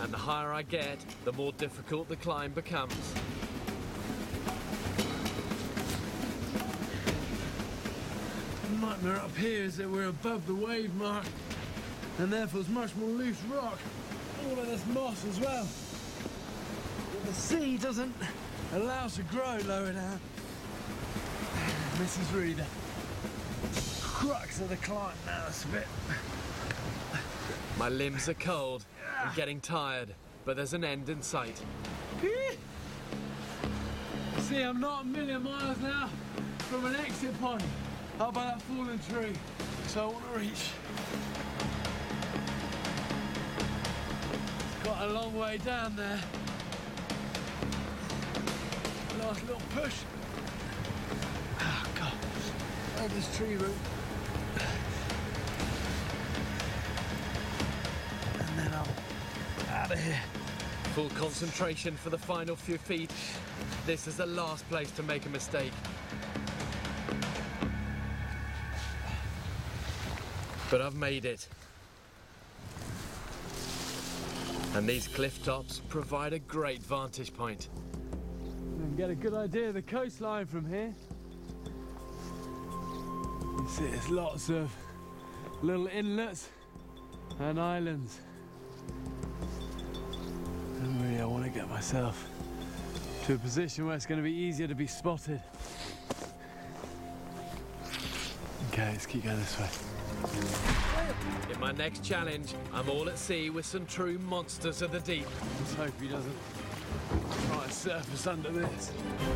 And the higher I get, the more difficult the climb becomes. The nightmare up here is that we're above the wave mark, and therefore there's much more loose rock. All of this moss as well. But the sea doesn't allow us to grow lower down. This is really the crux of the climb now, it's a bit. My limbs are cold and getting tired, but there's an end in sight. See, I'm not a million miles now from an exit point up by that fallen tree, so I want to reach. It's got a long way down there. Last little push. Oh God, over this tree root. And then I'm out of here. Full concentration for the final few feet. This is the last place to make a mistake. But I've made it. And these cliff tops provide a great vantage point. You can get a good idea of the coastline from here. You see there's lots of little inlets and islands. And really I want to get myself to a position where it's going to be easier to be spotted. Okay, let's keep going this way. In my next challenge, I'm all at sea with some true monsters of the deep. Let's hope he doesn't try and surface under this.